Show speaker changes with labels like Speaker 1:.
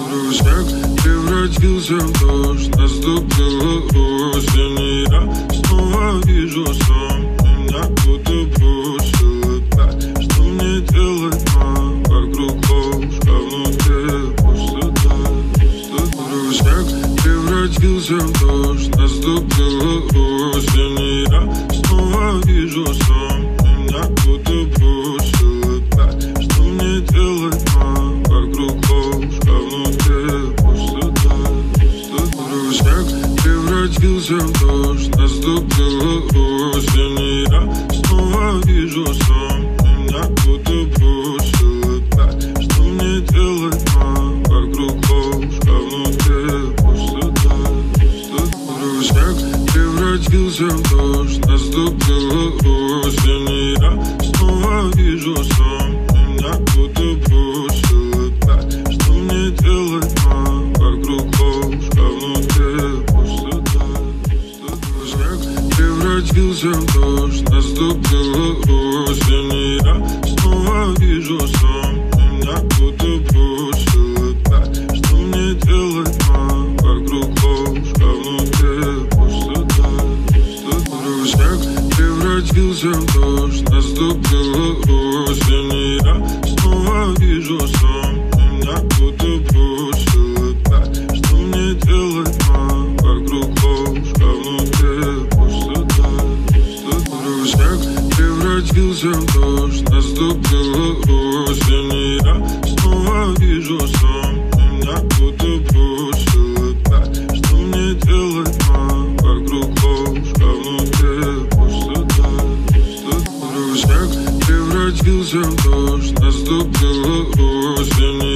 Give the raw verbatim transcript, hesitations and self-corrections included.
Speaker 1: Снег превратился в дождь, наступила осень, и я снова вижу сон. Меня кто-то бросил опять. Что мне делать, мам? Вокруг ложка, внутри пустота, пустота. Снег превратился в дождь, наступила осень, и я снова вижу сон. Меня кто-то бросил опять. Что мне делать, мам? Вокруг ложка, внутри пустота, пустота. Снег превратился в дождь, наступила осень, и я снова вижу сон. Меня кто-то бросил опять. Что мне делать, мам? Вокруг ложка, внутри пустота, пустота. Снег превратился в дождь, наступила осень, и я снова вижу сон. Меня кто-то бросил опять. Что мне делать, мам? Вокруг ложка, внутри пустота, пустота. Снег превратился в дождь, наступила осень, и я снова вижу сон. Меня кто-то бросил опять. Что мне делать, мам? Вокруг ложка, внутри пустота, пустота. Снег превратился в дождь, наступила осень, и я снова вижу сон. Меня кто-то бросил опять. Что мне делать, мам? Вокруг ложка, внутри пустота, пустота. Снег превратился в дождь, наступила осень, и я снова вижу сон. Меня кто-то бросил опять. Что мне делать, мам? Вокруг ложка, внутри пустота, пустота. Снег превратился в дождь, наступила осень,